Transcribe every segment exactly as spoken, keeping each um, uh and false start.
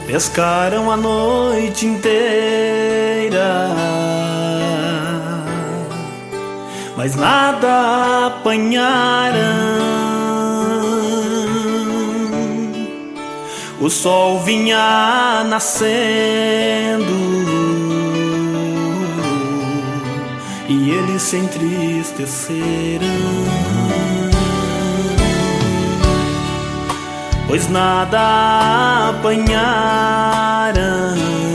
Pescaram a noite inteira, mas nada apanharam. O sol vinha nascendo e eles se entristeceram, pois nada apanharam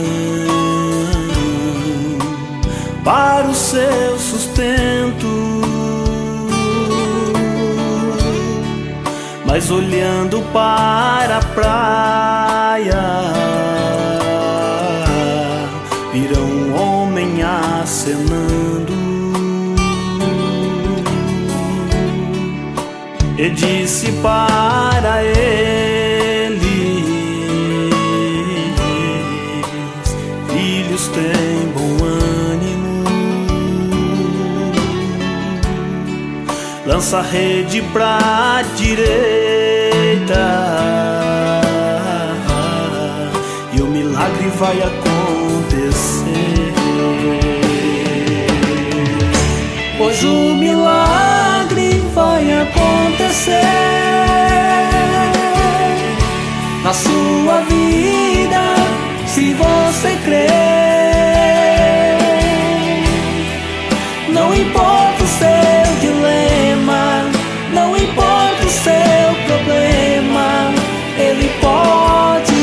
para o seu sustento. Mas olhando para a praia, viram um homem acenando e disse para eles: filhos, têm bom ânimo, lança a rede pra direita e o milagre vai acontecer. Pois o milagre vai acontecer na sua vida, se você crer. Não importa o seu dilema, não importa o seu problema, Ele pode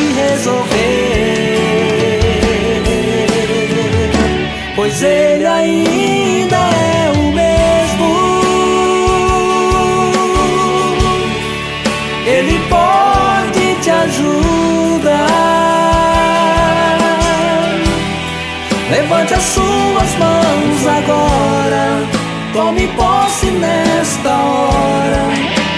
resolver, pois Ele ainda é o mesmo. Ele pode te ajudar. Levante as suas mãos agora, tome posse nesta hora.